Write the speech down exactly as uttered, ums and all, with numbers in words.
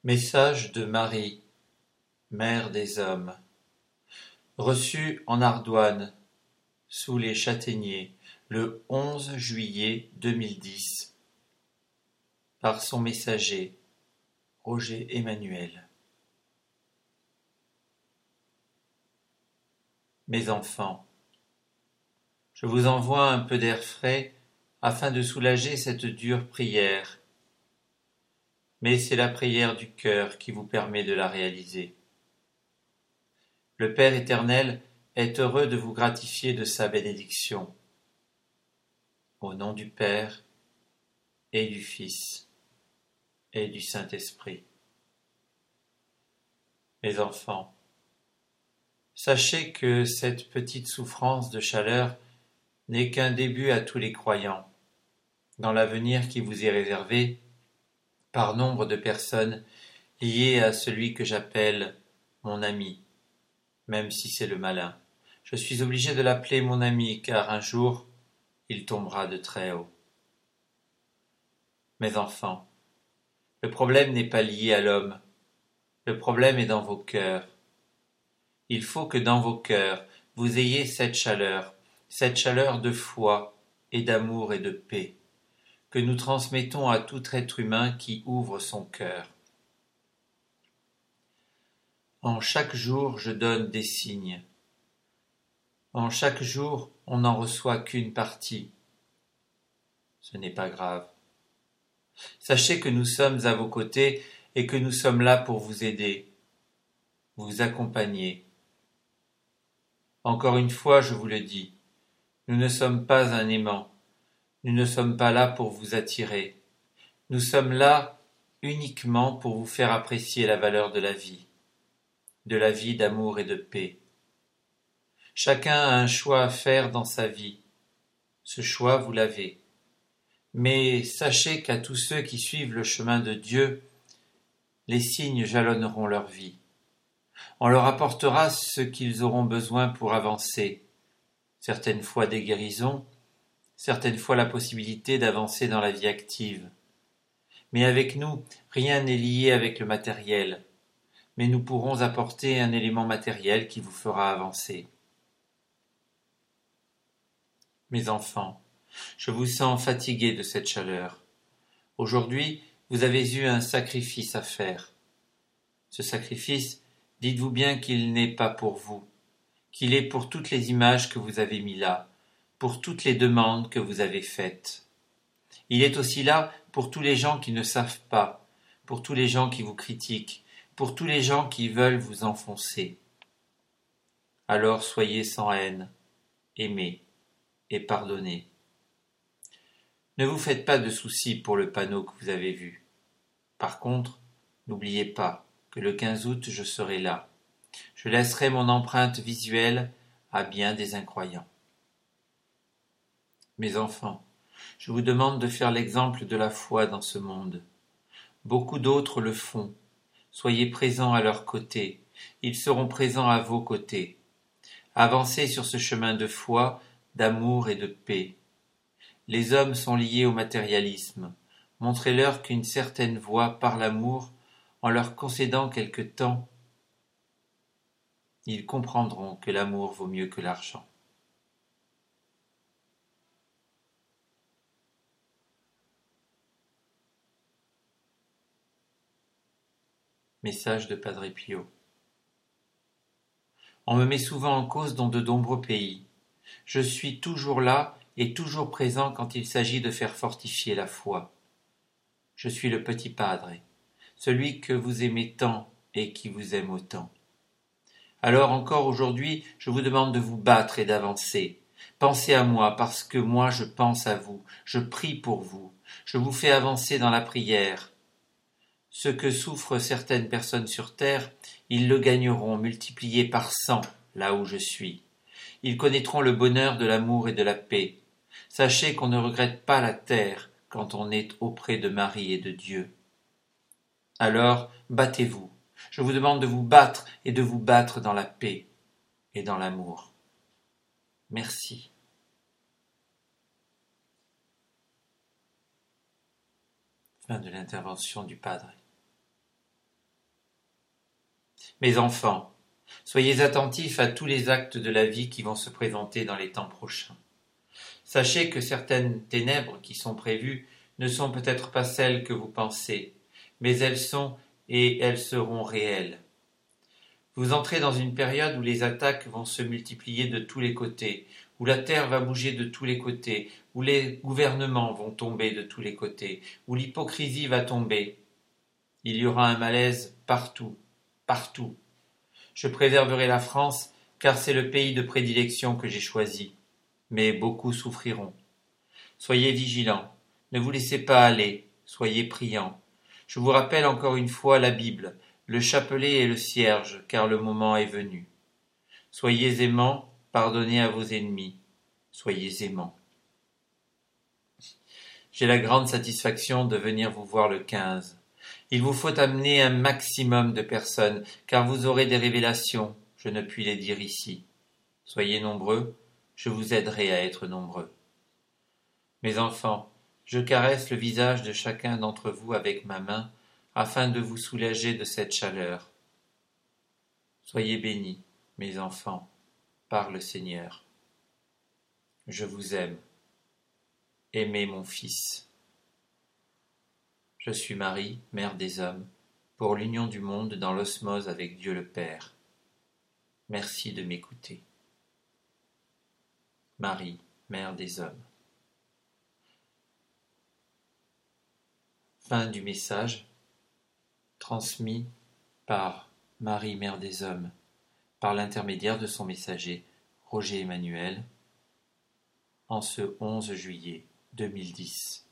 Message de Marie, Mère des Hommes, reçu en Ardoine, sous les châtaigniers, le onze juillet deux mille dix, par son messager, Roger Emmanuel. Mes enfants, je vous envoie un peu d'air frais afin de soulager cette dure prière. Mais c'est la prière du cœur qui vous permet de la réaliser. Le Père éternel est heureux de vous gratifier de sa bénédiction. Au nom du Père et du Fils et du Saint-Esprit. Mes enfants, sachez que cette petite souffrance de chaleur n'est qu'un début à tous les croyants, dans l'avenir qui vous est réservé par nombre de personnes liées à celui que j'appelle mon ami, même si c'est le malin. Je suis obligé de l'appeler mon ami, car un jour, il tombera de très haut. Mes enfants, le problème n'est pas lié à l'homme, le problème est dans vos cœurs. Il faut que dans vos cœurs, vous ayez cette chaleur, cette chaleur de foi et d'amour et de paix, que nous transmettons à tout être humain qui ouvre son cœur. En chaque jour, je donne des signes. En chaque jour, on n'en reçoit qu'une partie. Ce n'est pas grave. Sachez que nous sommes à vos côtés et que nous sommes là pour vous aider, vous accompagner. Encore une fois, je vous le dis, nous ne sommes pas un aimant, nous ne sommes pas là pour vous attirer. Nous sommes là uniquement pour vous faire apprécier la valeur de la vie, de la vie d'amour et de paix. Chacun a un choix à faire dans sa vie. Ce choix, vous l'avez. Mais sachez qu'à tous ceux qui suivent le chemin de Dieu, les signes jalonneront leur vie. On leur apportera ce qu'ils auront besoin pour avancer, certaines fois des guérisons, certaines fois la possibilité d'avancer dans la vie active. Mais avec nous, rien n'est lié avec le matériel, mais nous pourrons apporter un élément matériel qui vous fera avancer. Mes enfants, je vous sens fatigués de cette chaleur. Aujourd'hui, vous avez eu un sacrifice à faire. Ce sacrifice, dites-vous bien qu'il n'est pas pour vous, qu'il est pour toutes les images que vous avez mis là, pour toutes les demandes que vous avez faites. Il est aussi là pour tous les gens qui ne savent pas, pour tous les gens qui vous critiquent, pour tous les gens qui veulent vous enfoncer. Alors soyez sans haine, aimez et pardonnez. Ne vous faites pas de soucis pour le panneau que vous avez vu. Par contre, n'oubliez pas que le quinze août, je serai là. Je laisserai mon empreinte visuelle à bien des incroyants. Mes enfants, je vous demande de faire l'exemple de la foi dans ce monde. Beaucoup d'autres le font. Soyez présents à leur côté. Ils seront présents à vos côtés. Avancez sur ce chemin de foi, d'amour et de paix. Les hommes sont liés au matérialisme. Montrez-leur qu'une certaine voie par l'amour, en leur concédant quelque temps, ils comprendront que l'amour vaut mieux que l'argent. Message de Padre Pio. On me met souvent en cause dans de nombreux pays. Je suis toujours là et toujours présent quand il s'agit de faire fortifier la foi. Je suis le petit Padre, celui que vous aimez tant et qui vous aime autant. Alors encore aujourd'hui, je vous demande de vous battre et d'avancer. Pensez à moi parce que moi je pense à vous, je prie pour vous, je vous fais avancer dans la prière. Ce que souffrent certaines personnes sur terre, ils le gagneront multiplié par cent là où je suis. Ils connaîtront le bonheur de l'amour et de la paix. Sachez qu'on ne regrette pas la terre quand on est auprès de Marie et de Dieu. Alors, battez-vous. Je vous demande de vous battre et de vous battre dans la paix et dans l'amour. Merci. Fin de l'intervention du Padre. Mes enfants, soyez attentifs à tous les actes de la vie qui vont se présenter dans les temps prochains. Sachez que certaines ténèbres qui sont prévues ne sont peut-être pas celles que vous pensez, mais elles sont et elles seront réelles. Vous entrez dans une période où les attaques vont se multiplier de tous les côtés, où la terre va bouger de tous les côtés, où les gouvernements vont tomber de tous les côtés, où l'hypocrisie va tomber. Il y aura un malaise partout, partout. Je préserverai la France, car c'est le pays de prédilection que j'ai choisi. Mais beaucoup souffriront. Soyez vigilants, ne vous laissez pas aller, soyez priants. Je vous rappelle encore une fois la Bible, le chapelet et le cierge, car le moment est venu. Soyez aimants, pardonnez à vos ennemis, soyez aimants. J'ai la grande satisfaction de venir vous voir le quinze. Il vous faut amener un maximum de personnes, car vous aurez des révélations, je ne puis les dire ici. Soyez nombreux, je vous aiderai à être nombreux. Mes enfants, je caresse le visage de chacun d'entre vous avec ma main, afin de vous soulager de cette chaleur. Soyez bénis, mes enfants, par le Seigneur. Je vous aime. Aimez mon Fils. Je suis Marie, Mère des hommes, pour l'union du monde dans l'osmose avec Dieu le Père. Merci de m'écouter. Marie, Mère des hommes. Fin du message transmis par Marie, Mère des hommes, par l'intermédiaire de son messager, Roger Emmanuel, en ce onze juillet deux mille dix.